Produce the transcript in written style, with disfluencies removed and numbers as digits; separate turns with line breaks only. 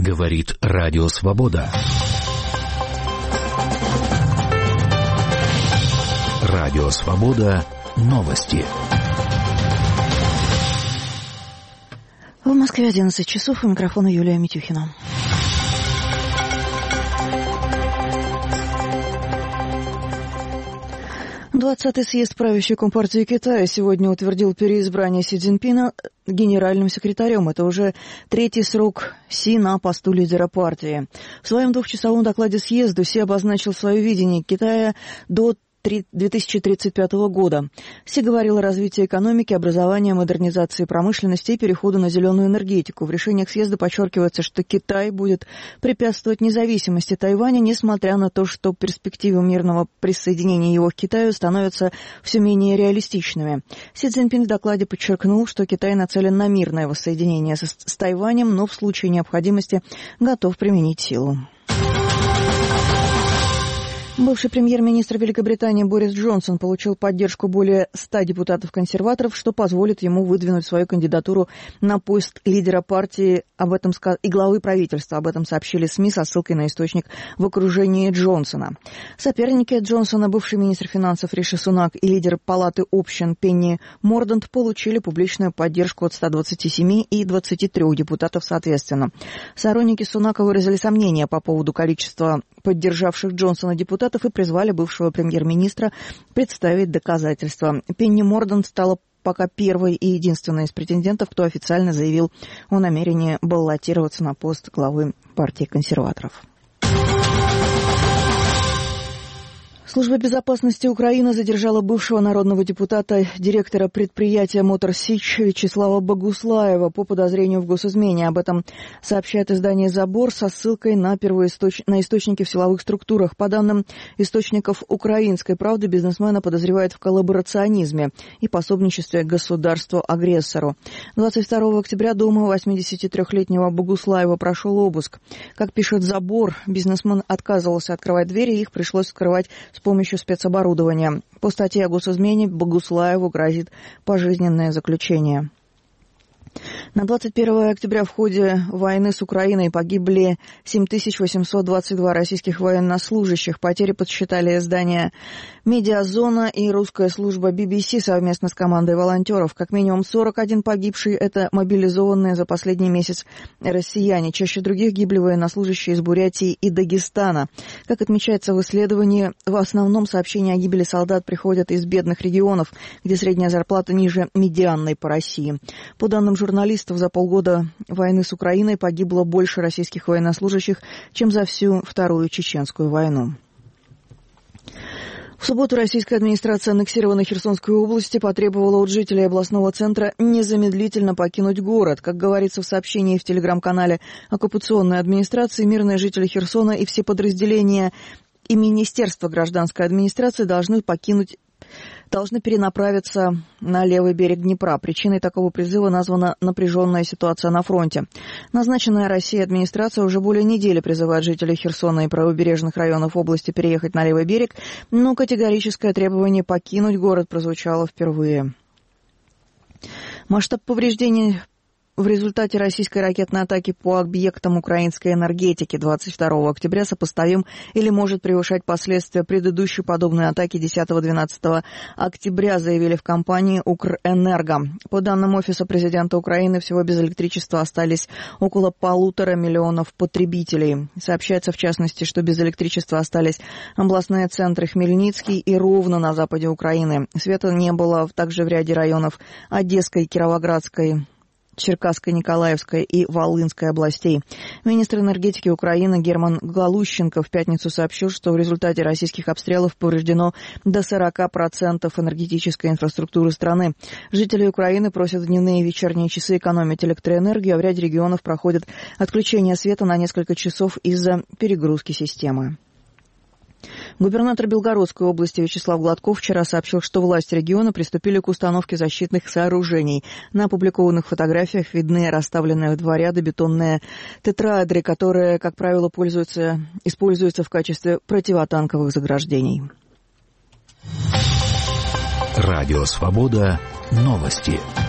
Говорит Радио Свобода. Радио Свобода. Новости.
В Москве 11 часов. У микрофона Юлия Митюхина. Двадцатый съезд правящей Компартии Китая сегодня утвердил переизбрание Си Цзиньпина генеральным секретарем. Это уже третий срок Си на посту лидера партии. В своем двухчасовом докладе съезду Си обозначил свое видение Китая до 2035 года. Си говорил о развитии экономики, образования, модернизации промышленности и переходу на зеленую энергетику. В решениях съезда подчеркивается, что Китай будет препятствовать независимости Тайваня, несмотря на то, что перспективы мирного присоединения его к Китаю становятся все менее реалистичными. Си Цзиньпин в докладе подчеркнул, что Китай нацелен на мирное воссоединение с Тайванем, но в случае необходимости готов применить силу. Бывший премьер-министр Великобритании Борис Джонсон получил поддержку более 100 депутатов-консерваторов, что позволит ему выдвинуть свою кандидатуру на пост лидера партии и главы правительства. Об этом сообщили СМИ со ссылкой на источник в окружении Джонсона. Соперники Джонсона, бывший министр финансов Риши Сунак и лидер Палаты общин Пенни Мордант, получили публичную поддержку от 127 и 23 депутатов соответственно. Сторонники Сунака выразили сомнения по поводу количества поддержавших Джонсона депутатов и призвали бывшего премьер-министра представить доказательства. Пенни Мордант стала пока первой и единственной из претендентов, кто официально заявил о намерении баллотироваться на пост главы партии консерваторов. Служба безопасности Украины задержала бывшего народного депутата, директора предприятия «Мотор Сич» Вячеслава Богуслаева по подозрению в госизмене. Об этом сообщает издание «Забор» со ссылкой на источники в силовых структурах. По данным источников «Украинской правды», бизнесмена подозревают в коллаборационизме и пособничестве государству-агрессору. 22 октября дома 83-летнего Богуслаева прошел обыск. Как пишет «Забор», бизнесмен отказывался открывать двери, их пришлось вскрывать с помощью спецоборудования. По статье о госизмене Богуслаеву грозит пожизненное заключение. На 21 октября в ходе войны с Украиной погибли 7822 российских военнослужащих. Потери подсчитали издания «Медиазона» и русская служба BBC совместно с командой волонтеров. Как минимум 41 погибший – это мобилизованные за последний месяц россияне. Чаще других гибли военнослужащие из Бурятии и Дагестана. Как отмечается в исследовании, в основном сообщения о гибели солдат приходят из бедных регионов, где средняя зарплата ниже медианной по России. По данным журналистов, за полгода войны с Украиной погибло больше российских военнослужащих, чем за всю Вторую Чеченскую войну. В субботу российская администрация аннексированной Херсонской области потребовала от жителей областного центра незамедлительно покинуть город. Как говорится в сообщении в телеграм-канале оккупационной администрации, мирные жители Херсона и все подразделения и Министерства гражданской администрации должны перенаправиться на левый берег Днепра. Причиной такого призыва названа напряженная ситуация на фронте. Назначенная Россией администрация уже более недели призывает жителей Херсона и правобережных районов области переехать на левый берег, но категорическое требование покинуть город прозвучало впервые. Масштаб повреждений в результате российской ракетной атаки по объектам украинской энергетики 22 октября сопоставим или может превышать последствия предыдущей подобной атаки 10-12 октября, заявили в компании «Укрэнерго». По данным Офиса президента Украины, всего без электричества остались около 1,5 миллиона потребителей. Сообщается, в частности, что без электричества остались областные центры Хмельницкий и Ровно на западе Украины. Света не было также в ряде районов Одесской, Кировоградской, Черкасской, Николаевской и Волынской областей. Министр энергетики Украины Герман Галущенко в пятницу сообщил, что в результате российских обстрелов повреждено до 40% энергетической инфраструктуры страны. Жители Украины просят в дневные и вечерние часы экономить электроэнергию, а в ряде регионов проходит отключение света на несколько часов из-за перегрузки системы. Губернатор Белгородской области Вячеслав Гладков вчера сообщил, что власти региона приступили к установке защитных сооружений. На опубликованных фотографиях видны расставленные в два ряда бетонные тетраэдры, которые, как правило, используются в качестве противотанковых заграждений.
Радио «Свобода». Новости.